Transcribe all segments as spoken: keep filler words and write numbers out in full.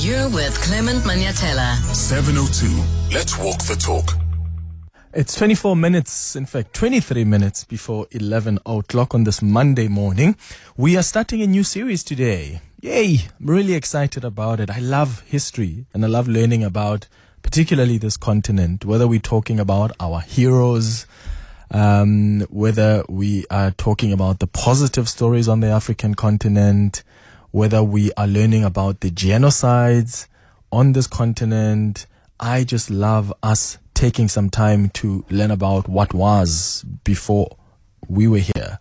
You're with Clement Maniatella. seven oh two. Let's walk the talk. It's twenty-four minutes, in fact, twenty-three minutes before eleven o'clock on this Monday morning. We are starting a new series today. Yay! I'm really excited about it. I love history and I love learning about particularly this continent, whether we're talking about our heroes, um, whether we are talking about the positive stories on the African continent, whether we are learning about the genocides on this continent. I just love us taking some time to learn about what was before we were here,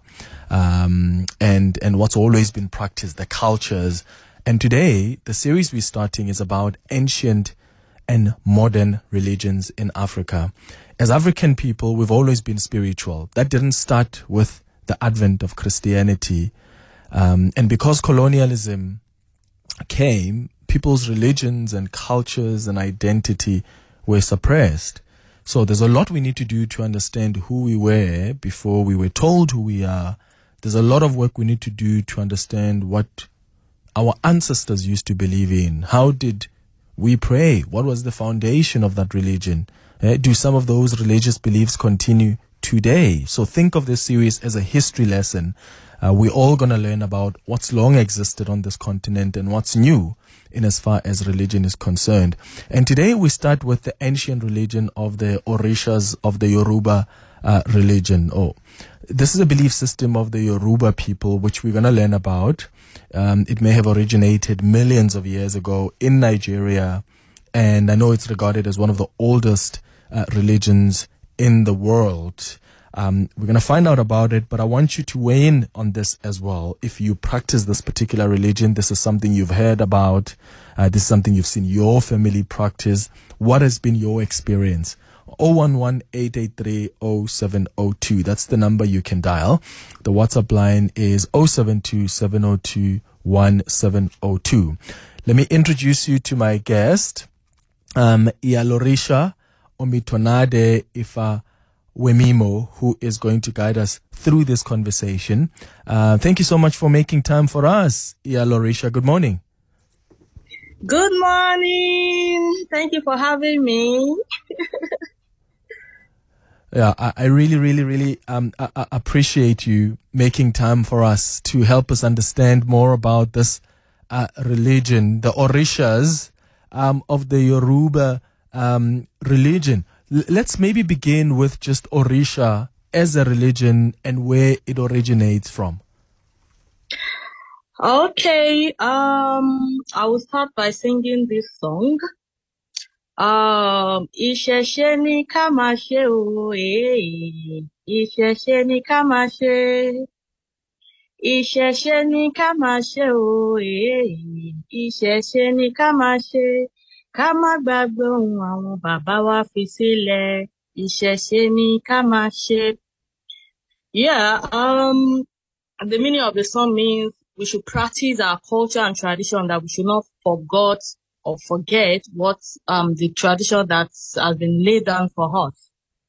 um, and and what's always been practiced, the cultures. And today, the series we're starting is about ancient and modern religions in Africa. As African people, we've always been spiritual. That didn't start with the advent of Christianity. Um, and because colonialism came, people's religions and cultures and identity were suppressed. So there's a lot we need to do to understand who we were before we were told who we are. There's a lot of work we need to do to understand what our ancestors used to believe in. How did we pray? What was the foundation of that religion? Eh, do some of those religious beliefs continue today? So think of this series as a history lesson. Uh, we're all going to learn about what's long existed on this continent and what's new in as far as religion is concerned. And today we start with the ancient religion of the Orishas of the Yoruba uh, religion. Oh, this is a belief system of the Yoruba people, which we're going to learn about. Um, it may have originated millions of years ago in Nigeria, and I know it's regarded as one of the oldest uh, religions in the world. Um, we're going to find out about it, but I want you to weigh in on this as well. If you practice this particular religion, this is something you've heard about, uh, this is something you've seen your family practice. What has been your experience? zero one one, eight eight three, zero seven zero two. That's the number you can dial. The WhatsApp line is zero seven two, seven zero two, one seven zero two. Let me introduce you to my guest, um, Iyalorisha Omitonade Ifa Wemimo, who is going to guide us through this conversation. Uh, thank you so much for making time for us, Iyalorisha. Good morning. Good morning. Thank you for having me. Yeah, I, I really, really, really um, I, I appreciate you making time for us to help us understand more about this uh, religion, the Orishas um, of the Yoruba um, religion. L- let's maybe begin with just Orisha as a religion and where it originates from. Okay, um, I will start by singing this song. Um, Ìṣẹ̀ṣe ni ká máa ṣe o, eh. Ìṣẹ̀ṣe ni ká máa ṣe. Ìṣẹ̀ṣe ni ká máa ṣe o, eh. Ìṣẹ̀ṣe ni ká máa ṣe. Ká má gbàgbé ohun àwọn bàbá wa fi sílẹ̀. Ìṣẹ̀ṣe ni ká máa ṣe. Yeah, um, the meaning of the song means we should practice our culture and tradition, that we should not forget or forget what um the tradition that has been laid down for us.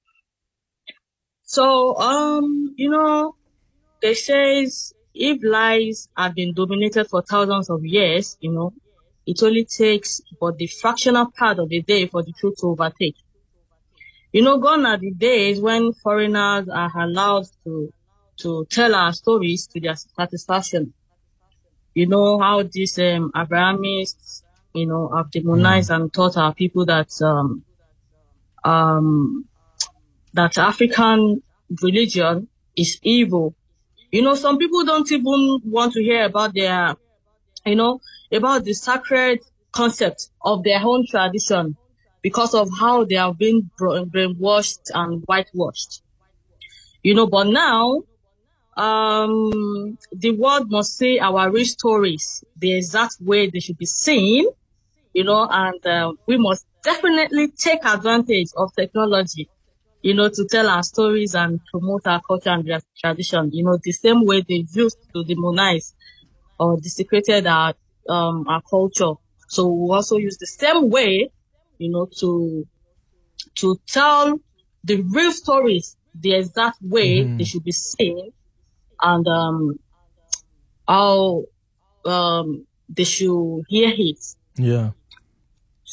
So um you know, they says if lies have been dominated for thousands of years, you know, it only takes but the fractional part of the day for the truth to overtake. You know, gone are the days when foreigners are allowed to to tell our stories to their satisfaction. You know how these um, Abrahamists, you know, have demonized mm. and taught our people that um um that African religion is evil. You know, some people don't even want to hear about their, you know, about the sacred concept of their own tradition because of how they have been brainwashed and whitewashed. You know, but now, um, the world must see our real stories the exact way they should be seen, you know, and uh, we must definitely take advantage of technology, you know, to tell our stories and promote our culture and their tradition, you know, the same way they used to demonize or desecrated our, um, our culture. So we also use the same way, you know, to, to tell the real stories the exact way mm-hmm. they should be seen, and um, how um, they should hear it. Yeah.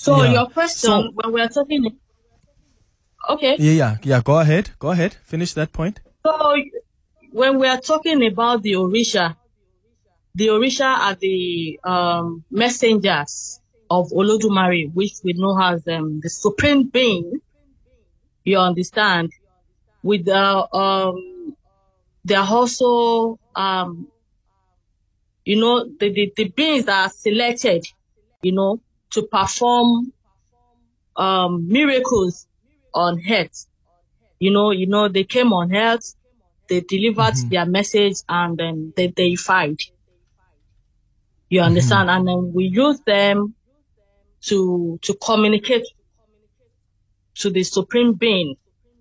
So Yeah. your question, So- when we are talking, okay. Yeah, yeah, yeah. Go ahead. Go ahead. Finish that point. So when we are talking about the Orisha, the Orisha are the um, messengers of Olodumare, which we know as um, the supreme being. You understand? With the um, they are also um, you know, the, the the beings that are selected, you know, to perform um miracles on earth. You know, you know, they came on earth, they delivered Mm-hmm. their message, and then they deified. You understand? Mm-hmm. And then we use them to to communicate to the supreme being.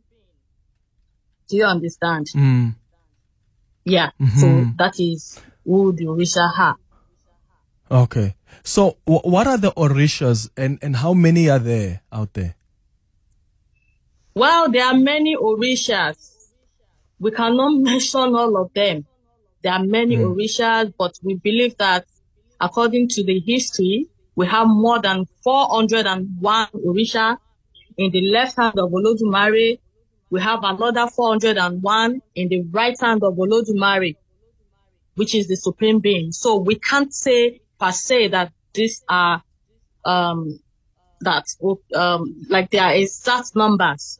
Do you understand? Mm. Yeah. Mm-hmm. So that is who the Orisha are. Okay. So, w- what are the Orishas, and, and how many are there out there? Well, there are many Orishas. We cannot mention all of them. There are many Mm. Orishas, but we believe that according to the history, we have more than four hundred one Orisha. In the left hand of Olodumare, we have another four hundred one in the right hand of Olodumare, which is the supreme being. So we can't say per se that these are um that um like they are exact numbers.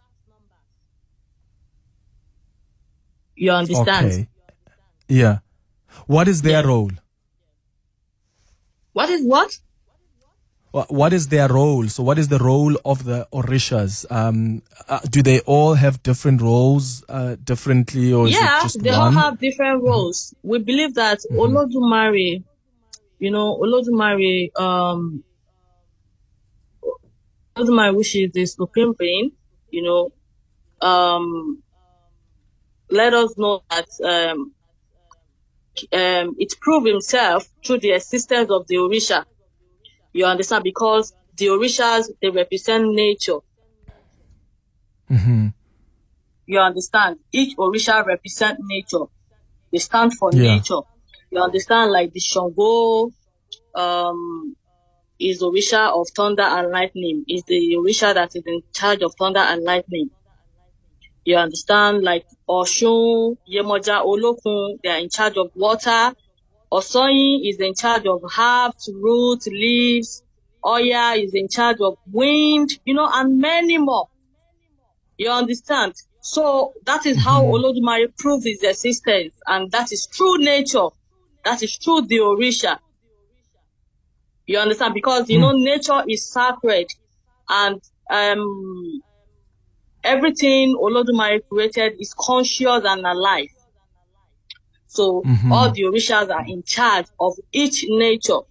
You understand? Okay. Yeah. What is their Yeah. role? What is what? Wha- What is their role? So, what is the role of the Orishas? Um, uh, do they all have different roles, uh, differently, or is Yeah, it just they one? all have different roles. We believe that Olodumare, you know, Olodumare, um, Olodumare, which is the supreme being, you know, um, let us know that um, um, it proved himself through the existence of the Orisha. You understand? Because the Orishas, they represent nature. Mm-hmm. You understand? Each Orisha represent nature. They stand for Yeah. nature. You understand? Like the Shango, um, is Orisha of thunder and lightning. Is the Orisha that is in charge of thunder and lightning. You understand? Like Oshun, Yemoja, Olokun, they are in charge of water. Osoyin is in charge of herbs, roots, leaves. Oya is in charge of wind, you know, and many more. You understand? So that is how Olodumare proved his existence, and that is true nature. That is true the Orisha. You understand? Because, you know, nature is sacred, and um, everything Olodumare created is conscious and alive. So Mm-hmm. all the Orishas are in charge of each nature.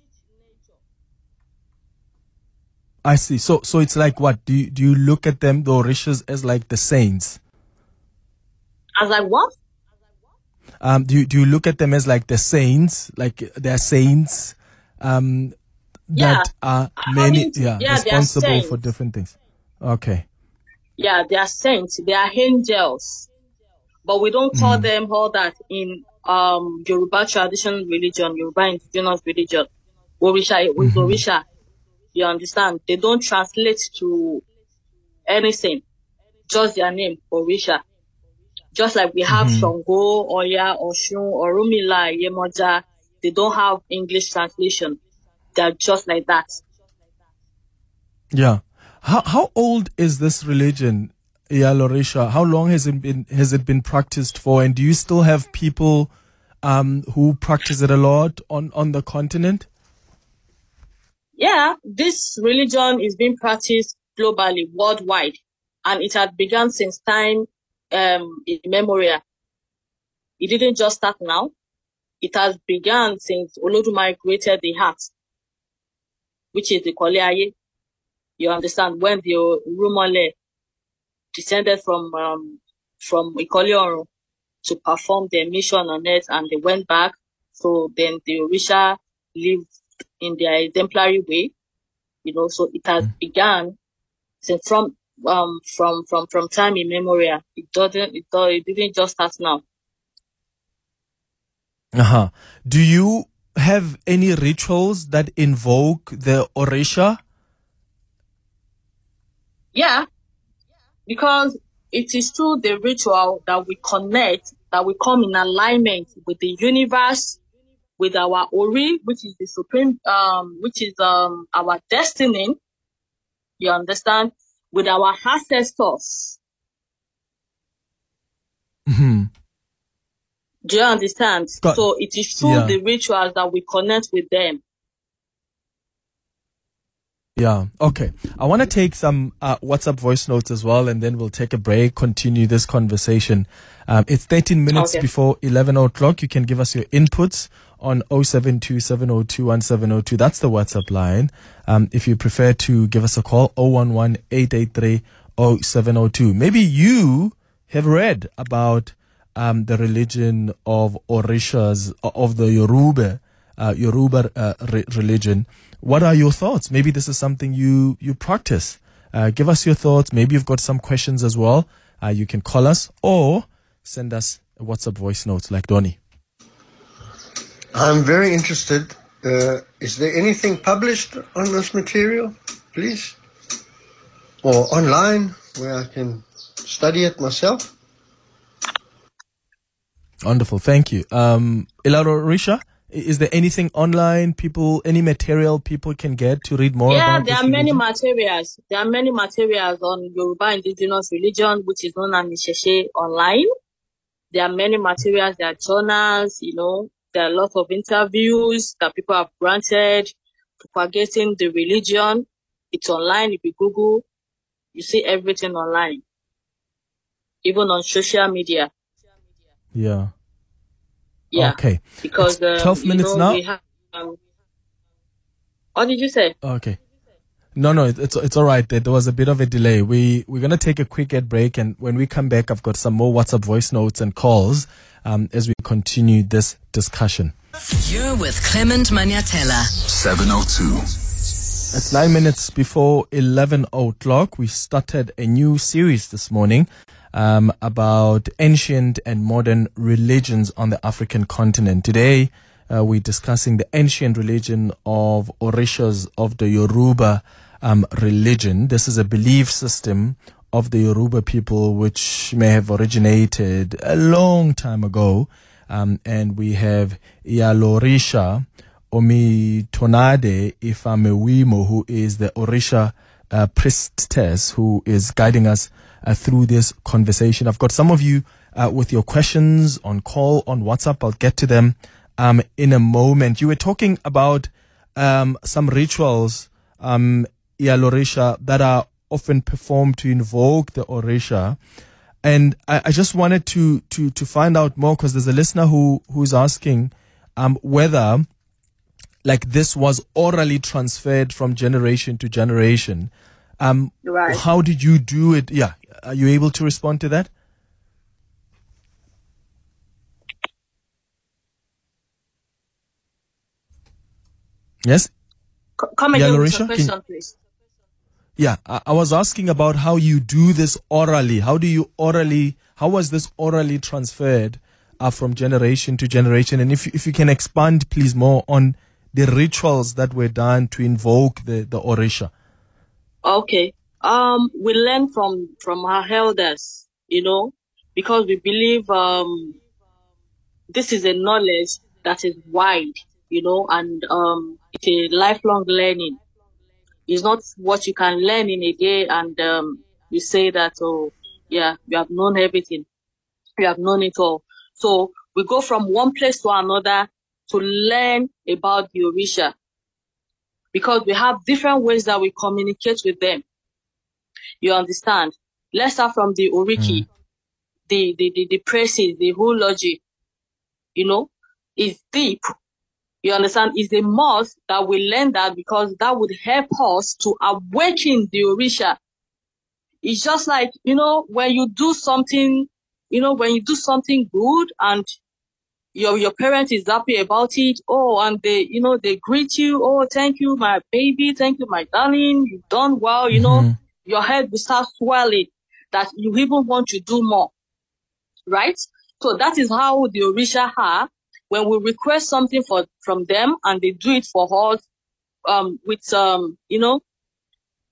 I see. So, so it's like what? Do you, do you look at them, the Orishas, as like the saints? As I what? Um, do you, do you look at them as like the saints, like they're saints, um, Yeah. that are I many, mean, yeah, yeah, they are responsible for saints. different things? Okay. Yeah, they are saints. They are angels. But we don't call Mm. them all that in um Yoruba traditional religion, Yoruba indigenous religion. Orisha is Mhm. Orisha. You understand? They don't translate to anything. Just their name, Orisha. Just like we have Mhm. Shango, Oya, Oshun, Orumila, Yemoja. They don't have English translation. They're just like that. Yeah. How how old is this religion, Iyalo Orisha? How long has it been has it been practiced for? And do you still have people um who practice it a lot on, on the continent? Yeah, this religion is being practiced globally, worldwide, and it had begun since time um, immemorial. It didn't just start now. It has begun since Olodumare created the heart, which is the Koleaye. You understand? When the Rumole descended from um, from Ikole to perform their mission on earth, and they went back. So then the Orisha lived in their exemplary way. You know, so it has begun since from um from from from time immemorial. It doesn't it, do, it didn't just start now. Uh-huh. Do you have any rituals that invoke the Orisha? Yeah, because it is through the ritual that we connect, that we come in alignment with the universe, with our Ori, which is the supreme, um, which is um our destiny. You understand? With our ancestors. Mm-hmm. Do you understand? Got, so it is through yeah. the rituals that we connect with them. Yeah. Okay. I want to take some uh, WhatsApp voice notes as well, and then we'll take a break, continue this conversation. Um, it's thirteen minutes Okay. before eleven o'clock. You can give us your inputs on oh seven two, seven oh two, one seven oh two. That's the WhatsApp line. Um, if you prefer to give us a call, oh one one, eight eight three, oh seven oh two. Maybe you have read about um, the religion of Orishas, of the Yoruba, uh, Yoruba uh, re- religion. What are your thoughts? Maybe this is something you, you practice. Uh, give us your thoughts. Maybe you've got some questions as well. Uh, you can call us or send us a WhatsApp voice note like Donnie. I'm very interested. Uh, is there anything published on this material, please? Or online where I can study it myself? Wonderful. Thank you. Um, Ilarorisha, is there anything online, people, any material people can get to read more Yeah, about there this are many religion? materials. There are many materials on Yoruba indigenous religion, which is known as Nisheshe online. There are many materials. There are journals, you know. There are a lot of interviews that people have granted, propagating the religion. It's online. If you Google, you see everything online, even on social media. Yeah. Yeah. Okay. Because It's um, twelve you minutes know, now. we have. Um, what did you say? Okay. No, no, it's it's all right. There, there was a bit of a delay. We we're gonna take a quick ad break, and when we come back, I've got some more WhatsApp voice notes and calls um, as we continue this discussion. You're with Clement Maniatella. seven oh two. It's nine minutes before eleven o'clock. We started a new series this morning um, about ancient and modern religions on the African continent. Today, uh, we're discussing the ancient religion of Orishas of the Yoruba um, religion. This is a belief system of the Yoruba people which may have originated a long time ago. Um, and we have Iyalorisha Omitonade Ifamewimo, who is the Orisha uh, priestess who is guiding us uh, through this conversation. I've got some of you uh, with your questions on call, on WhatsApp. I'll get to them um, in a moment. You were talking about um, some rituals, um, Iyalorisha, that are often performed to invoke the Orisha. And I, I just wanted to, to, to find out more, because there's a listener who, who's asking um, whether like this was orally transferred from generation to generation. Um, Right. How did you do it? Yeah. Are you able to respond to that? Yes? C- Come again with Iyalorisha, your can- question, please. Yeah, I, I was asking about how you do this orally. How do you orally, how was this orally transferred uh, from generation to generation? And if, if you can expand, please, more on the rituals that were done to invoke the, the Orisha. Okay. Um, we learn from from our elders, you know, because we believe um this is a knowledge that is wide, you know, and um it's a lifelong learning. It's not what you can learn in a day, and um you say that, oh yeah, you have known everything, you have known it all. So we go from one place to another to learn about the Orisha, because we have different ways that we communicate with them. You understand? Let's start from the Oriki, Mm. the, the, the, the praises, the whole logic, you know, is deep. You understand? It's a must that we learn that, because that would help us to awaken the Orisha. It's just like, you know, when you do something, you know, when you do something good and your your parent is happy about it, oh, and they, you know, they greet you, oh, thank you, my baby, thank you, my darling, you've done well, you know, Mhm. your head will start swelling, that you even want to do more, right? So that is how the Orisha are. When we request something for from them and they do it for us, um, with um, you know,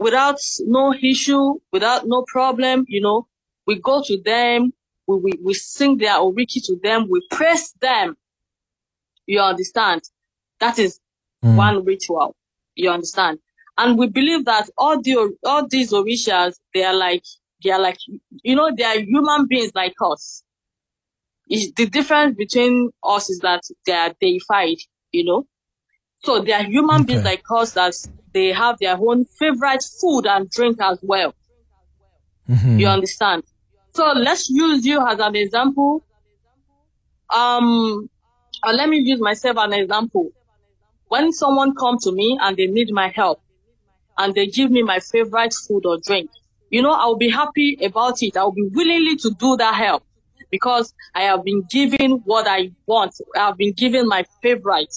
without no issue, without no problem, you know, we go to them, we, we, we sing their oriki to them, we praise them. You understand? That is mm. one ritual. You understand? And we believe that all the all these orishas, they are like they are like you know, they are human beings like us. It's, the difference between us is that they are deified, you know. So they are human okay. beings like us, that they have their own favorite food and drink as well. Mm-hmm. You understand? So let's use you as an example. Um, uh, let me use myself as an example. When someone comes to me and they need my help, and they give me my favorite food or drink, you know, I'll be happy about it. I'll be willingly to do that help because I have been given what I want. I have been given my favorite.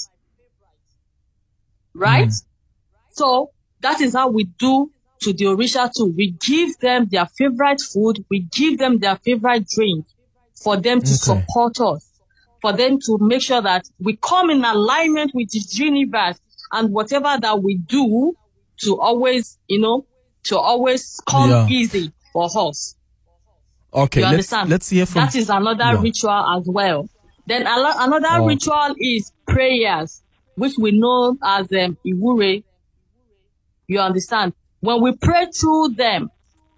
Right? Mm. So that is how we do to the Orisha too. We give them their favorite food. We give them their favorite drink for them to okay. support us, for them to make sure that we come in alignment with the universe and whatever that we do to always, you know, to always come yeah. easy for us. Okay, you let's, understand? let's hear from... That is another yeah. ritual as well. Then another oh. ritual is prayers, which we know as um, Iwure. You understand? When we pray through them,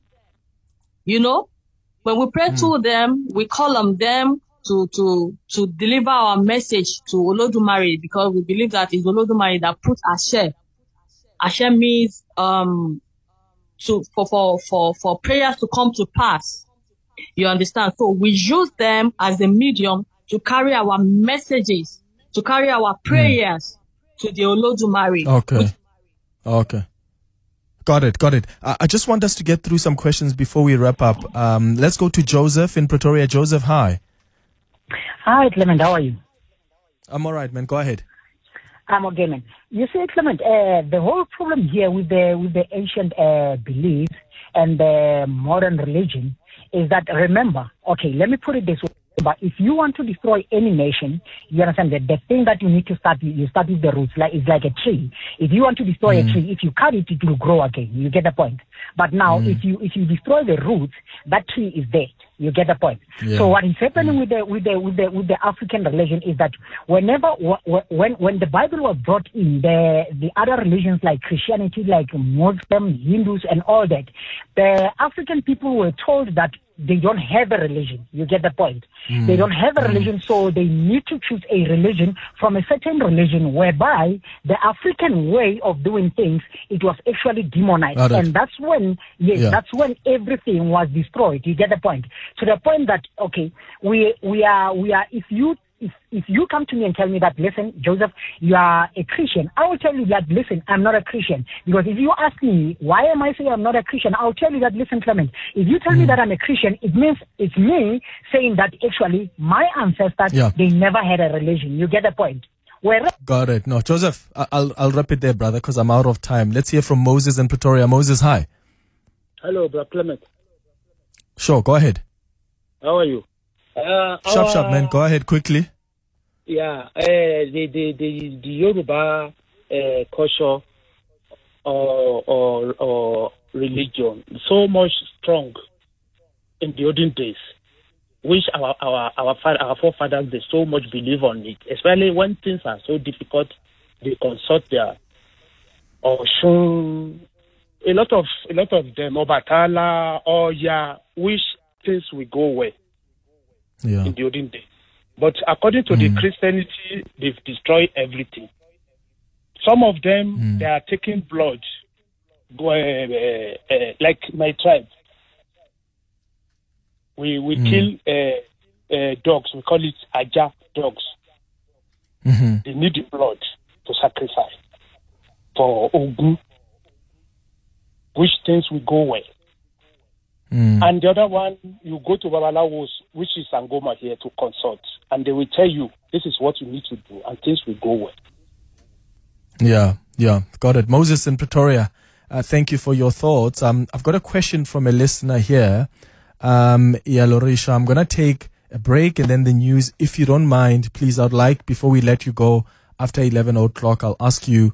you know, when we pray mm. through them, we call on them to, to, to deliver our message to Olodumare, because we believe that it's Olodumare that put Ashe. Ashe means, um, to, for, for, for, for prayers to come to pass. You understand? So we use them as a medium to carry our messages, to carry our prayers mm. to the Olodumare. Okay. Which, okay. Got it, got it. I, I just want us to get through some questions before we wrap up. Um, let's go to Joseph in Pretoria. Joseph, hi. Hi, Clement. How are you? I'm all right, man. Go ahead. I'm okay, man. You see, Clement, uh, the whole problem here with the with the ancient uh, beliefs and the modern religion is that, remember, okay, let me put it this way. But if you want to destroy any nation, you understand that the thing that you need to start with, you start with the roots. Like it's like a tree. If you want to destroy mm. a tree, if you cut it, it will grow again. You get the point. But now, mm. if you if you destroy the roots, that tree is dead. You get the point. Yeah. So what is happening mm. with the with the with the with the African religion is that whenever when when the Bible was brought in, the the other religions like Christianity, like Muslim, Hindus, and all that, the African people were told that they don't have a religion. You get the point. Mm. They don't have a religion, so they need to choose a religion from a certain religion whereby the African way of doing things, it was actually demonized. And that's when, yes, yeah. that's when everything was destroyed. You get the point. To the point that, okay, we we are, we are, if you, If if you come to me and tell me that, listen, Joseph, you are a Christian, I will tell you that, listen, I'm not a Christian. Because if you ask me, why am I saying I'm not a Christian? I'll tell you that, listen, Clement, if you tell mm. me that I'm a Christian, it means it's me saying that actually my ancestors, yeah. they never had a religion. You get the point? Where Got it. No, Joseph, I'll I'll wrap it there, brother, because I'm out of time. Let's hear from Moses in Pretoria. Moses, hi. Hello, Brother Clement. Sure, go ahead. How are you? Uh, sharp, sharp, man. Go ahead quickly. Yeah, uh, the, the, the, the Yoruba uh, culture or, or, or religion so much strong in the olden days, which our our our, our forefathers, they so much believe on it, especially when things are so difficult. They consult their or show a lot of a lot of them Obatala or yeah, which things will go well. Yeah. In the olden days. But according to mm. the Christianity, they've destroyed everything. Some of them, mm. they are taking blood, go, uh, uh, uh, like my tribe. We we mm. kill uh, uh, dogs, we call it Aja dogs. Mm-hmm. They need the blood to sacrifice for Ogun, which things will go well. Mm. And the other one, you go to Babalawos, which is Sangoma here, to consult, and they will tell you this is what you need to do, and things will go well. Yeah, yeah, got it. Moses in Pretoria, uh, thank you for your thoughts. Um, I've got a question from a listener here. Um, yeah, Lorisha, I'm gonna take a break and then the news. If you don't mind, please, I'd like before we let you go after eleven o'clock, I'll ask you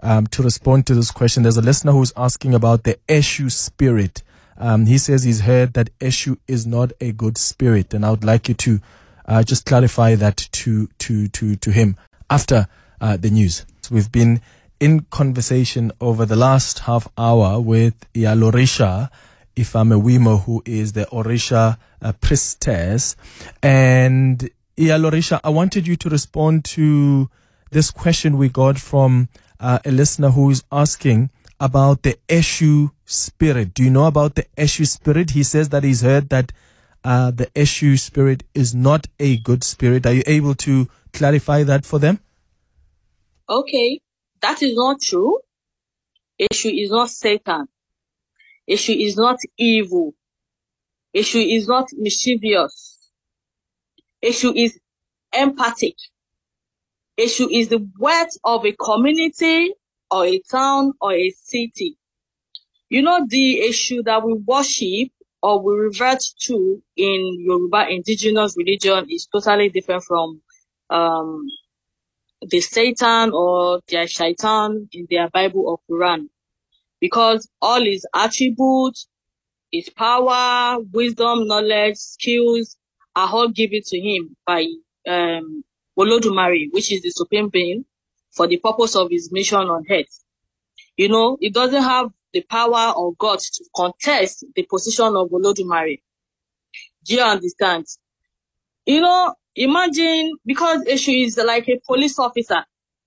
um, to respond to this question. There's a listener who's asking about the Eshu spirit. Um, he says he's heard that Eshu is not a good spirit, and I would like you to uh, just clarify that to to to to him after uh, the news. So we've been in conversation over the last half hour with Yalorisha Ifamewimo, who is the Orisha uh, priestess. And Yalorisha, I wanted you to respond to this question we got from uh, a listener who is asking about the Eshu spirit. Do you know about the Eshu spirit? He says that he's heard that uh, the Eshu spirit is not a good spirit. Are you able to clarify that for them? Okay, that is not true. Eshu is not Satan. Eshu is not evil. Eshu is not mischievous. Eshu is empathic. Eshu is the word of a community or a town or a city. You know, the Eshu that we worship or we revert to in Yoruba indigenous religion is totally different from um, the Satan or their shaitan in their Bible or Quran. Because all his attributes, his power, wisdom, knowledge, skills are all given to him by um, Olodumare, which is the supreme being, for the purpose of his mission on earth. You know, it doesn't have the power of God to contest the position of Olodumare. Do you understand? You know, imagine, because Eshu is like a police officer.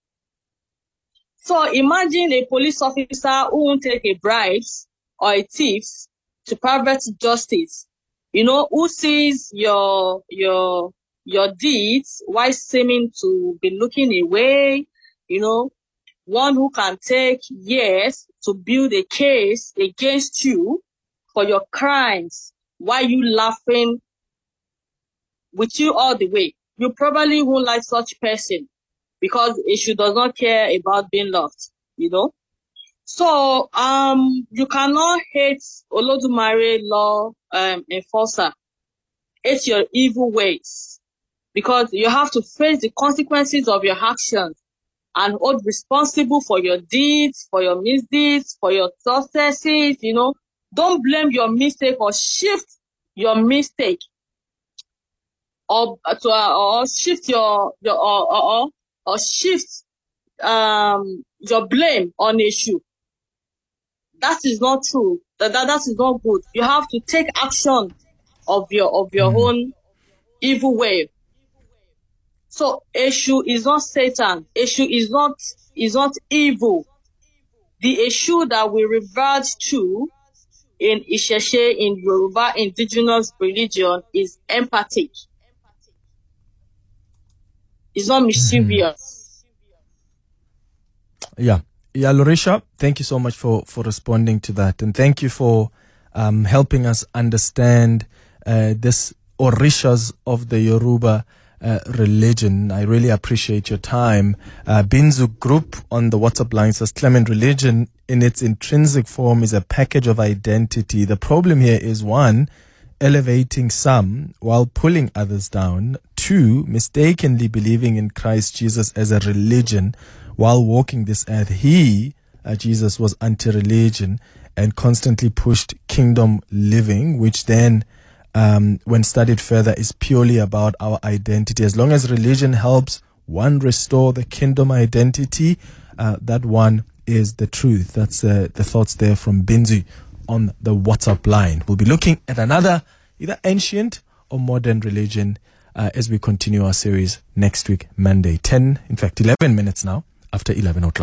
So imagine a police officer who won't take a bribe or a thief to private justice. You know, who sees your your your deeds while seeming to be looking away. You know, one who can take years to build a case against you for your crimes while you laughing with you all the way. You probably won't like such person because Eshu does not care about being loved, you know. So um, you cannot hate Olodumare law um, enforcer. Hate your evil ways because you have to face the consequences of your actions and hold responsible for your deeds, for your misdeeds, for your successes, you know. Don't blame your mistake or shift your mistake or to uh, or shift your your or or, or shift um your blame on Eshu. That is not true. That, that that is not good. You have to take action of your of your mm. own evil way. So Eshu is not Satan. Eshu is not is not evil. The Eshu that we revert to in Isheshe, in Yoruba indigenous religion, is empathic. It's not mischievous. Mm-hmm. Yeah. Yeah, Lorisha, thank you so much for, for responding to that. And thank you for um, helping us understand uh, this Orishas of the Yoruba uh, religion. I really appreciate your time. Uh, Binzu Group on the WhatsApp line says, Clement, religion in its intrinsic form is a package of identity. The problem here is, one, elevating some while pulling others down. Two, mistakenly believing in Christ Jesus as a religion while walking this earth. He, uh, Jesus, was anti-religion and constantly pushed kingdom living, which then, um, when studied further, is purely about our identity. As long as religion helps one restore the kingdom identity, uh, that one is the truth. That's uh, the thoughts there from Binzu on the WhatsApp line. We'll be looking at another either ancient or modern religion uh, as we continue our series next week, Monday, ten, in fact, eleven minutes now after eleven o'clock.